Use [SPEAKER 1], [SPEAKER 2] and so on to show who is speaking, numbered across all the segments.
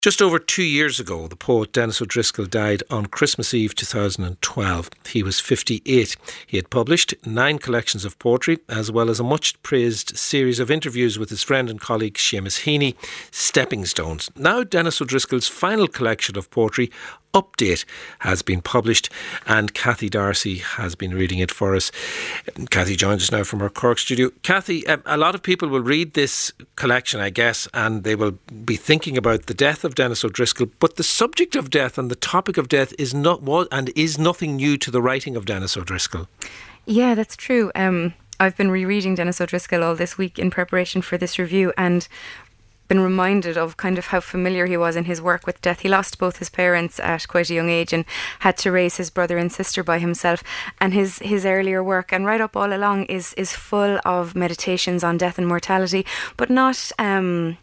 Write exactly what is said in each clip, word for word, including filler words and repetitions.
[SPEAKER 1] Just over two years ago, the poet Denis O'Driscoll died on Christmas Eve two thousand twelve. He was fifty-eight. He had published nine collections of poetry, as well as a much-praised series of interviews with his friend and colleague Seamus Heaney, Stepping Stones. Now Denis O'Driscoll's final collection of poetry, Update, has been published, and Kathy Darcy has been reading it for us. Kathy joins us now from our Cork studio. Kathy, a lot of people will read this collection, I guess, and they will be thinking about the death of Denis O'Driscoll, but the subject of death and the topic of death is not was and is nothing new to the writing of Denis O'Driscoll.
[SPEAKER 2] Yeah, that's true. Um, I've been rereading Denis O'Driscoll all this week in preparation for this review, and been reminded of kind of how familiar he was in his work with death. He lost both his parents at quite a young age and had to raise his brother and sister by himself. And his his earlier work, and right up all along, is is full of meditations on death and mortality, but not um,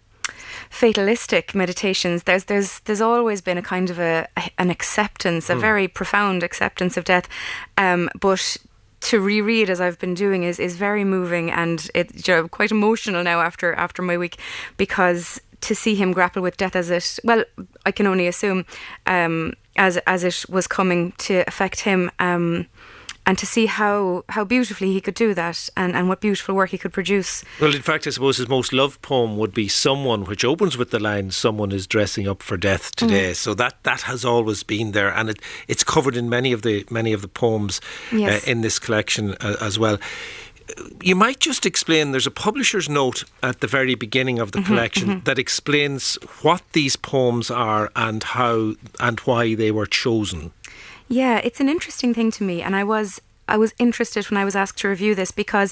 [SPEAKER 2] fatalistic meditations. There's there's there's always been a kind of a, a an acceptance, a mm. very profound acceptance of death, um, but to reread, as I've been doing, is is very moving, and it's you know, quite emotional now after after my week, because to see him grapple with death as it, well, I can only assume, um, as as it was coming to affect him, um, and to see how, how beautifully he could do that, and, and what beautiful work he could produce.
[SPEAKER 1] Well, in fact, I suppose his most loved poem would be Someone, which opens with the line, "Someone is dressing up for death today." Mm. So that, that has always been there, and it, it's covered in many of the many of the poems yes. uh, in this collection uh, as well. You might just explain, there's a publisher's note at the very beginning of the mm-hmm, collection mm-hmm. that explains what these poems are and how and why they were chosen.
[SPEAKER 2] Yeah, it's an interesting thing to me, and I was I was interested when I was asked to review this, because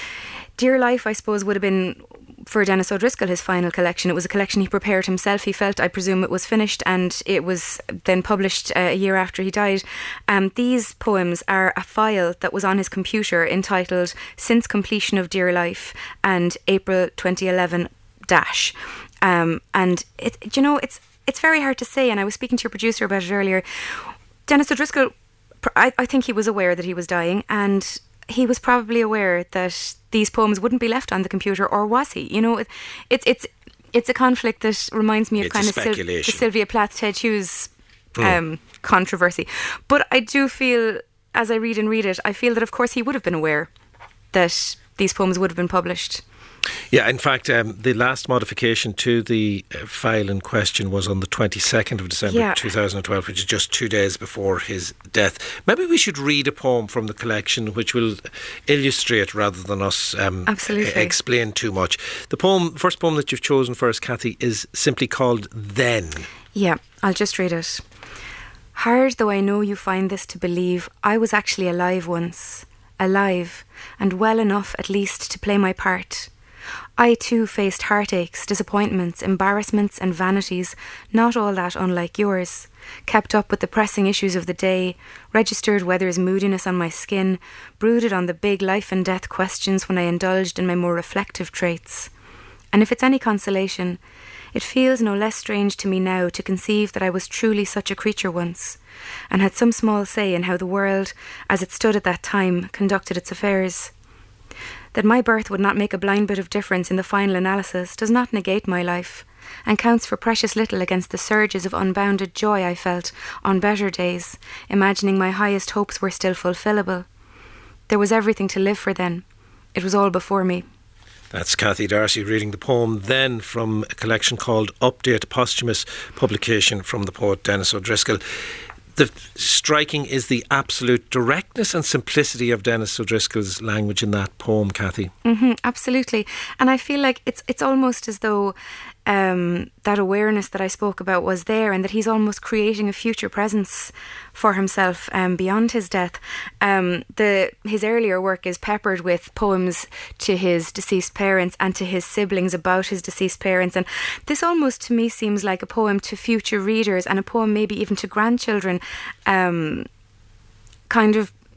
[SPEAKER 2] Dear Life, I suppose, would have been, for Denis O'Driscoll, his final collection. It was a collection he prepared himself. He felt, I presume, it was finished, and it was then published uh, a year after he died. Um, these poems are a file that was on his computer entitled Since Completion of Dear Life and April twenty eleven dash. Um, and, it, you know, it's it's very hard to say, and I was speaking to your producer about it earlier. Denis O'Driscoll, I, I think he was aware that he was dying, and he was probably aware that these poems wouldn't be left on the computer, or was he? You know, it, it's it's it's a conflict that reminds me of
[SPEAKER 1] it's
[SPEAKER 2] kind of Sil- the Sylvia Plath, Ted Hughes um, mm. controversy. But I do feel, as I read and read it, I feel that of course he would have been aware that these poems would have been published.
[SPEAKER 1] Yeah, in fact, um, the last modification to the uh, file in question was on the twenty-second of December yeah. two thousand twelve, which is just two days before his death. Maybe we should read a poem from the collection which will illustrate rather than us um,
[SPEAKER 2] Absolutely.
[SPEAKER 1] Uh, explain too much. The poem, first poem that you've chosen for us, Kathy, is simply called Then.
[SPEAKER 2] Yeah, I'll just read it. Hard though I know you find this to believe, I was actually alive once. Alive, and well enough at least to play my part. I too faced heartaches, disappointments, embarrassments and vanities, not all that unlike yours. Kept up with the pressing issues of the day, registered weather's moodiness on my skin, brooded on the big life and death questions when I indulged in my more reflective traits. And if it's any consolation, it feels no less strange to me now to conceive that I was truly such a creature once, and had some small say in how the world, as it stood at that time, conducted its affairs. That my birth would not make a blind bit of difference in the final analysis does not negate my life, and counts for precious little against the surges of unbounded joy I felt on better days, imagining my highest hopes were still fulfillable. There was everything to live for then. It was all before me.
[SPEAKER 1] That's Kathy Darcy reading the poem Then from a collection called Update, a posthumous publication from the poet Denis O'Driscoll. The striking is the absolute directness and simplicity of Denis O'Driscoll's language in that poem, Kathy.
[SPEAKER 2] Mm-hmm, absolutely. And I feel like it's it's almost as though um, that awareness that I spoke about was there, and that he's almost creating a future presence for himself um, beyond his death. Um, the his earlier work is peppered with poems to his deceased parents and to his siblings about his deceased parents, and this almost to me seems like a poem to future readers, and a poem maybe even to grandchildren, um, kind of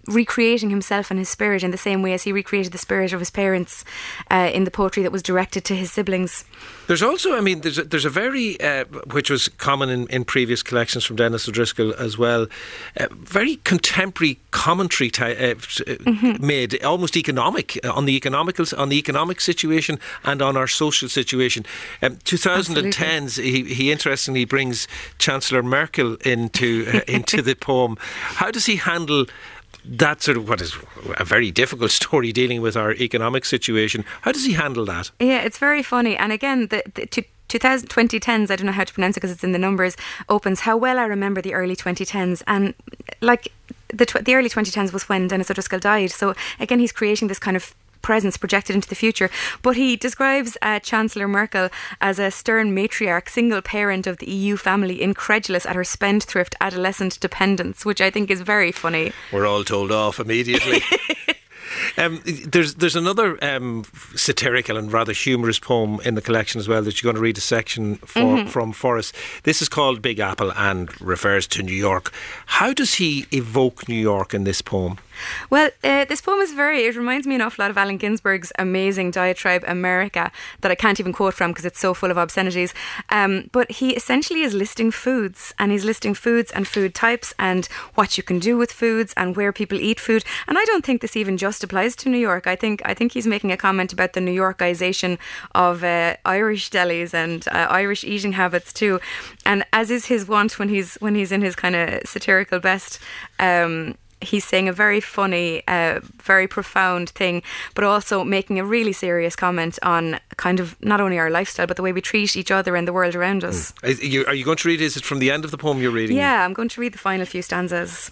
[SPEAKER 2] recreating himself and his spirit in the same way as he recreated the spirit of his parents uh, in the poetry that was directed to his siblings.
[SPEAKER 1] There's also, I mean, there's a, there's a very, uh, which was common in, in previous collections from Denis O'Driscoll as well, uh, very contemporary commentary ty- uh, mm-hmm. made, almost economic, uh, on the economical, on the economic situation and on our social situation. Um, twenty tens, he, he interestingly brings Chancellor Merkel into uh, into the poem. How does he handle that sort of, what is a very difficult story dealing with our economic situation? How does he handle that?
[SPEAKER 2] Yeah, it's very funny. And again, the, the to, twenty tens, I don't know how to pronounce it because it's in the numbers, opens How Well I Remember the Early twenty tens. And like the, tw- the early twenty tens was when Denis O'Driscoll died. So again, he's creating this kind of presence projected into the future. But he describes uh, Chancellor Merkel as a stern matriarch, single parent of the E U family, incredulous at her spendthrift adolescent dependence, which I think is very funny.
[SPEAKER 1] We're all told off immediately. Um, there's there's another um, satirical and rather humorous poem in the collection as well that you're going to read a section for, mm-hmm. from for us. This is called Big Apple and refers to New York. How does he evoke New York in this poem?
[SPEAKER 2] Well, uh, this poem is very, it reminds me an awful lot of Allen Ginsberg's amazing diatribe America that I can't even quote from because it's so full of obscenities. Um, but he essentially is listing foods, and he's listing foods and food types and what you can do with foods and where people eat food. And I don't think this even just applies to New York. I think I think he's making a comment about the New Yorkization of uh, Irish delis and uh, Irish eating habits too. And as is his wont when he's when he's in his kind of satirical best, um, he's saying a very funny, uh, very profound thing, but also making a really serious comment on kind of not only our lifestyle, but the way we treat each other and the world around us.
[SPEAKER 1] Mm. Are, you, are you going to read, is it from the end of the poem you're reading?
[SPEAKER 2] Yeah, I'm going to read the final few stanzas.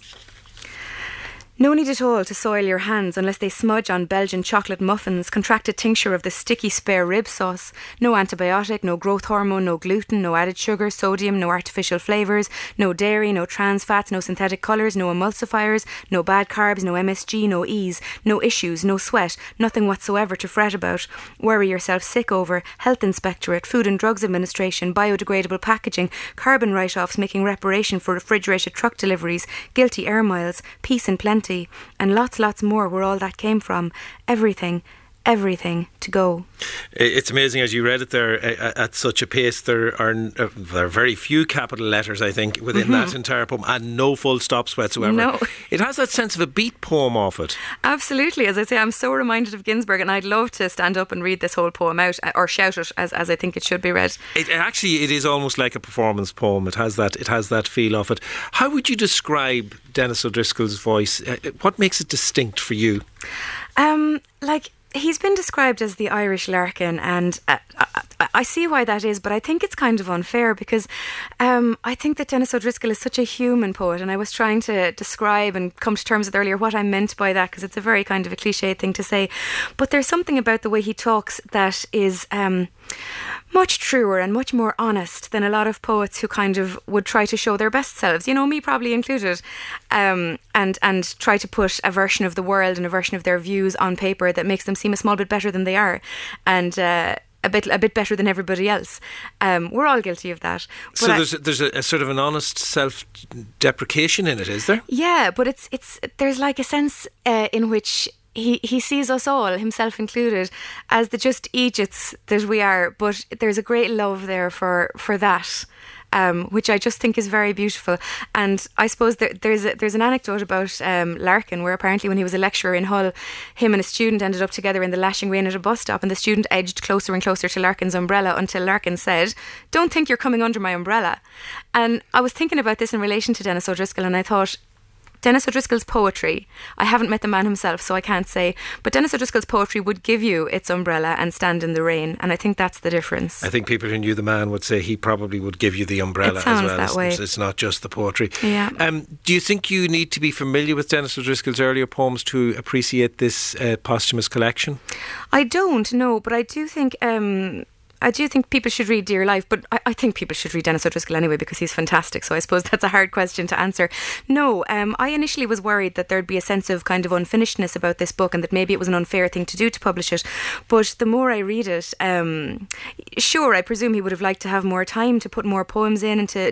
[SPEAKER 2] No need at all to soil your hands unless they smudge on Belgian chocolate muffins, contracted tincture of the sticky spare rib sauce. No antibiotic, no growth hormone, no gluten, no added sugar, sodium, no artificial flavours, no dairy, no trans fats, no synthetic colours, no emulsifiers, no bad carbs, no M S G, no ease, no issues, no sweat, nothing whatsoever to fret about, worry yourself sick over, Health Inspectorate, Food and Drugs Administration, biodegradable packaging, carbon write-offs making reparation for refrigerated truck deliveries, guilty air miles, peace and plenty, and lots, lots more where all that came from. Everything, everything to go.
[SPEAKER 1] It's amazing as you read it there at such a pace. There are there are very few capital letters, I think, within mm-hmm. that entire poem, and no full stops whatsoever.
[SPEAKER 2] No.
[SPEAKER 1] It has that sense of a beat poem off it.
[SPEAKER 2] Absolutely. As I say, I'm so reminded of Ginsberg, and I'd love to stand up and read this whole poem out, or shout it as, as I think it should be read.
[SPEAKER 1] It actually it is almost like a performance poem. It has that it has that feel of it. How would you describe Denis O'Driscoll's voice? What makes it distinct for you?
[SPEAKER 2] Um, like. He's been described as the Irish Larkin, and uh, I, I see why that is, but I think it's kind of unfair because um, I think that Denis O'Driscoll is such a human poet, and I was trying to describe and come to terms with earlier what I meant by that, because it's a very kind of a cliche thing to say, but there's something about the way he talks that is um, much truer and much more honest than a lot of poets who kind of would try to show their best selves, you know, me probably included, um, and, and try to put a version of the world and a version of their views on paper that makes them seem a small bit better than they are, and uh, a bit a bit better than everybody else. Um, we're all guilty of that. But
[SPEAKER 1] so there's I, there's a, a sort of an honest self-deprecation in it, is there?
[SPEAKER 2] Yeah, but it's it's there's like a sense uh, in which He he sees us all, himself included, as the just Egypts that we are. But there's a great love there for for that, um, which I just think is very beautiful. And I suppose there, there's a, there's an anecdote about um, Larkin, where apparently when he was a lecturer in Hull, him and a student ended up together in the lashing rain at a bus stop, and the student edged closer and closer to Larkin's umbrella until Larkin said, "Don't think you're coming under my umbrella." And I was thinking about this in relation to Denis O'Driscoll, and I thought, Denis O'Driscoll's poetry, I haven't met the man himself, so I can't say, but Denis O'Driscoll's poetry would give you its umbrella and stand in the rain, and I think that's the difference.
[SPEAKER 1] I think people who knew the man would say he probably would give you the umbrella
[SPEAKER 2] it sounds
[SPEAKER 1] as well.
[SPEAKER 2] That way.
[SPEAKER 1] It's, it's not just the poetry.
[SPEAKER 2] Yeah.
[SPEAKER 1] Um, do you think you need to be familiar with Denis O'Driscoll's earlier poems to appreciate this uh, posthumous collection?
[SPEAKER 2] I don't, no, but I do think... Um, I do think people should read Dear Life, but I, I think people should read Denis O'Driscoll anyway because he's fantastic, so I suppose that's a hard question to answer. No, um, I initially was worried that there'd be a sense of kind of unfinishedness about this book and that maybe it was an unfair thing to do to publish it, but the more I read it, um, sure, I presume he would have liked to have more time to put more poems in and to, to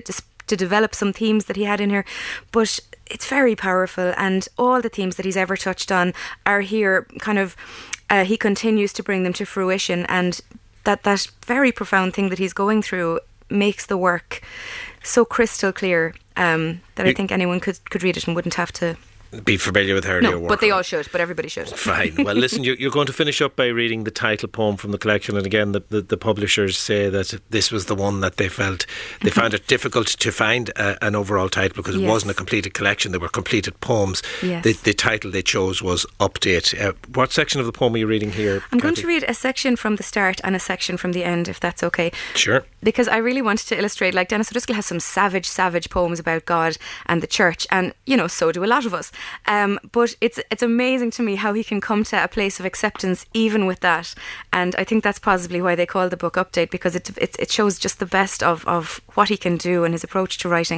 [SPEAKER 2] to develop some themes that he had in here. But it's very powerful, and all the themes that he's ever touched on are here. Kind of, uh, he continues to bring them to fruition, and that that very profound thing that he's going through makes the work so crystal clear um, that I think anyone could could read it and wouldn't have to
[SPEAKER 1] be familiar with her
[SPEAKER 2] no,
[SPEAKER 1] earlier work.
[SPEAKER 2] But they all should, but everybody should.
[SPEAKER 1] Fine. Well, listen, you're, you're going to finish up by reading the title poem from the collection, and again the, the, the publishers say that this was the one that they felt they found it difficult to find a, an overall title because it
[SPEAKER 2] yes.
[SPEAKER 1] wasn't a completed collection, they were completed poems.
[SPEAKER 2] Yes.
[SPEAKER 1] The, the title they chose was Update. Uh, what section of the poem are you reading here,
[SPEAKER 2] I'm
[SPEAKER 1] Kathy?
[SPEAKER 2] going to read a section from the start and a section from the end, if that's okay.
[SPEAKER 1] Sure.
[SPEAKER 2] Because I really wanted to illustrate, like, Denis O'Driscoll has some savage, savage poems about God and the church, and, you know, so do a lot of us. Um, but it's it's amazing to me how he can come to a place of acceptance even with that. And I think that's possibly why they call the book Update, because it it, it shows just the best of, of what he can do and his approach to writing.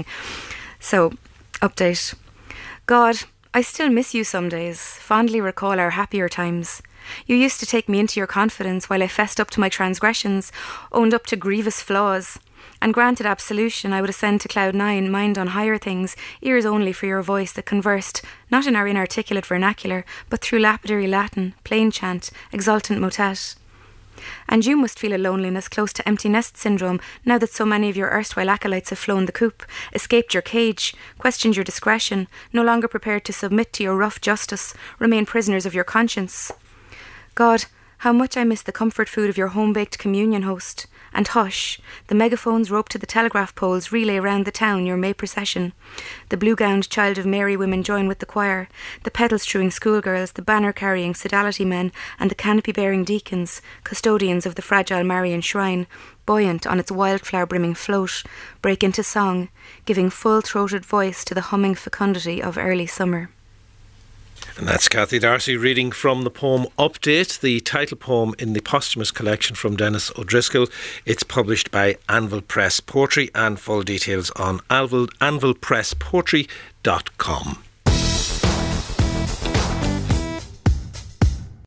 [SPEAKER 2] So, Update. God, I still miss you some days, fondly recall our happier times. You used to take me into your confidence while I fessed up to my transgressions, owned up to grievous flaws. And granted absolution, I would ascend to cloud nine, mind on higher things, ears only for your voice that conversed, not in our inarticulate vernacular, but through lapidary Latin, plain chant, exultant motet. And you must feel a loneliness close to empty nest syndrome now that so many of your erstwhile acolytes have flown the coop, escaped your cage, questioned your discretion, no longer prepared to submit to your rough justice, remain prisoners of your conscience. God, how much I miss the comfort food of your home-baked communion host. And hush, the megaphones roped to the telegraph poles relay round the town your May procession. The blue-gowned Child of Mary women join with the choir, the pedal-strewing schoolgirls, the banner-carrying sodality men, and the canopy-bearing deacons, custodians of the fragile Marian shrine, buoyant on its wildflower-brimming float, break into song, giving full-throated voice to the humming fecundity of early summer.
[SPEAKER 1] And that's Kathy Darcy reading from the poem Update, the title poem in the posthumous collection from Denis O'Driscoll. It's published by Anvil Press Poetry, and full details on anvil press poetry dot com.